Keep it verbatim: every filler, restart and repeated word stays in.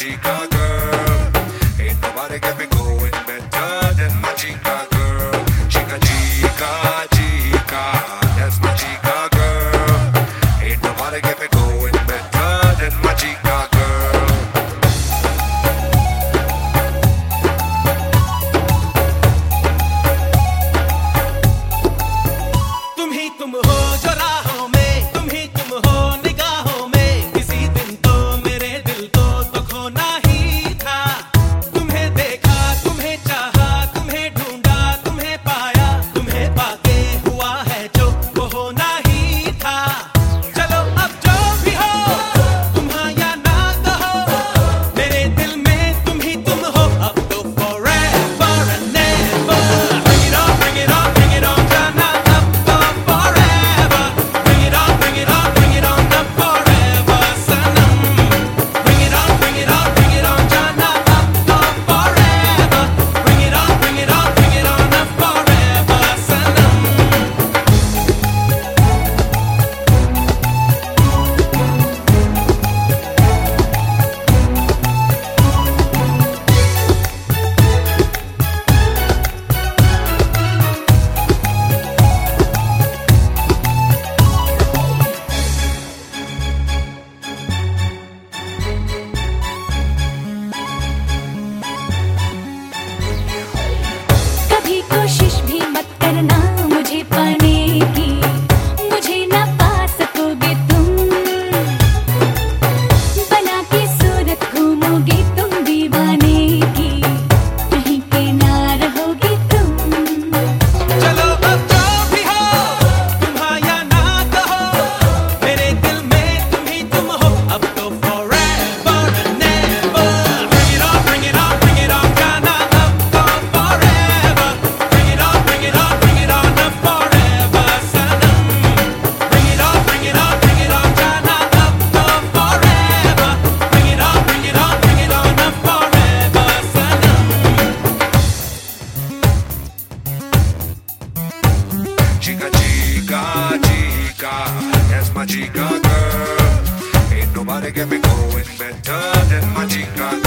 chica girl. Ain't nobody get me going better than my chica girl. Chica, chica, chica, that's my chica girl. Ain't nobody get me going better than my chica girl. तुम ही तुम हो जो राहों में, तुम ही तुम हो निगाहों में। किसी दिन तो मेरे दिल को तो खोना ही था। तुम्हें देखा, तुम्हें चाहा, तुम्हें ढूंढा, तुम्हें पाया, तुम्हें पाके हुआ है जो वो होना ही था। चलो अब जो भी हो, तुम हाँ या ना कहो, मेरे दिल में तुम ही तुम हो। अब तो forever and never, bring it on, bring it on, bring it on, जाना अब तो forever, bring it on, bring it on, bring it on, अब forever Sanam, bring it on, bring it on, bring it on, जाना अब तो forever, bring it on, bring it on, bring it on, अब forever सनम। कभी कोशिश भी मत करना मुझे पाने की, मुझे ना पा सकोगे तुम। बना के सूरत घूमोगे तुम दीवाने की, कहीं के ना रहोगे तुम। चलो अब जो भी हो, तुम हाँ या ना कहो, मेरे दिल में तुम ही तुम हो। अब तो forever and never, bring it on, bring it on, bring it on, जाना अब तो forever, bring it on, bring it on, bring it on, अब forever Sanam, bring it on, bring it on, bring it on, जाना अब तो forever, bring it on, bring it on, bring it on, अब forever Sanam. Chica, chica, chica, that's my chica girl. Ain't nobody get me going better than my chica girl.